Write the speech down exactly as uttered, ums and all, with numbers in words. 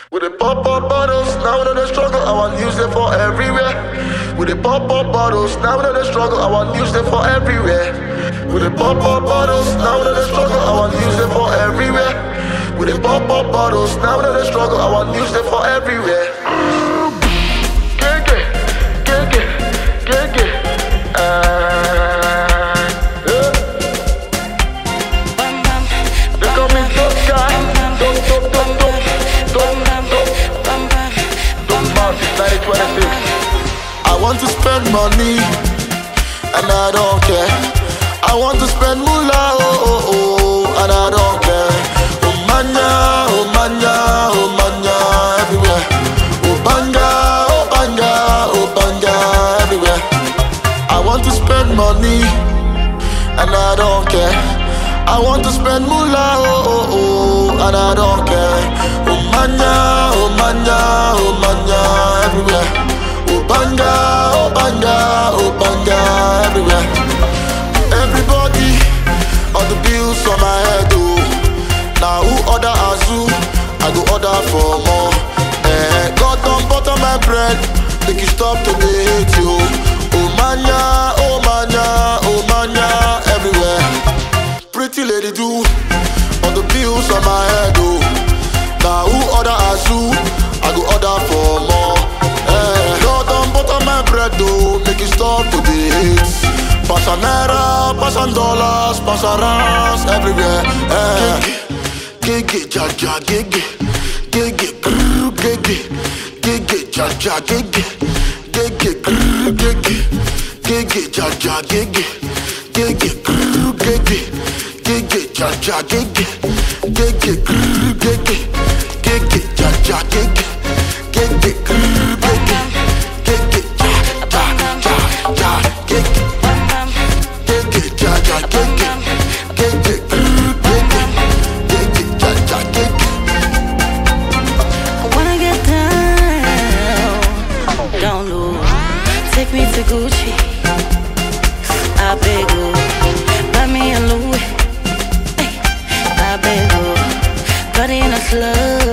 With the pop up bottles, now that they struggle, I want use them for everywhere. With the pop up bottles, now that they struggle, I want use them for everywhere. With the pop up bottles, now that they struggle, I want use them for everywhere. With the pop up bottles, now that they struggle, I want use them for everywhere. Get get, get get, get get. Uh, yeah. They call me tough guy, don't don't don't don't. I want to spend money and I don't care. I want to spend moolah, oh oh oh, and I don't care. Oh manya, oh manya, oh manya, everywhere. Oh banga, oh banga, oh banga, everywhere. I want to spend money and I don't care. I want to spend moolah, oh oh oh, and I don't care. Oh manya, oh manya, oh manya, everywhere. Oh banga, oh banga, oh banga, everywhere. Everybody, all the bills on my head, oh. Now who order Azu, I go order for more. Eh, God don't butter my bread, make you stop to the hate you. Oh manya, oh manya, oh manya, everywhere. Pretty lady do, all the bills on my head, oh. Now who order Azu, I go order for more. Eh, God don't butter my bread, oh, make it stop to the hits. Pass a naira, pass a dollars, pass a rands everywhere. Eh, gigi, ja ja, gigi, gigi, grrr, gigi, gigi, ja ja, gigi, gigi, grrr, gigi, gigi, ja ja, gigi, gigi, grrr, gigi, gigi, ja ja, gigi, gigi, grrr, gigi, gigi, ja ja, gigi, gigi, grrr, gigi, gigi, ja ja, ja ja, gigi, gigi, ja ja, gigi, gigi, grrr, gigi, gigi, ja ja, gigi. I wanna get down, don't lose. Take me to Gucci, I beg you. Buy me a Louis, ay, I beg you. Cut in a slug.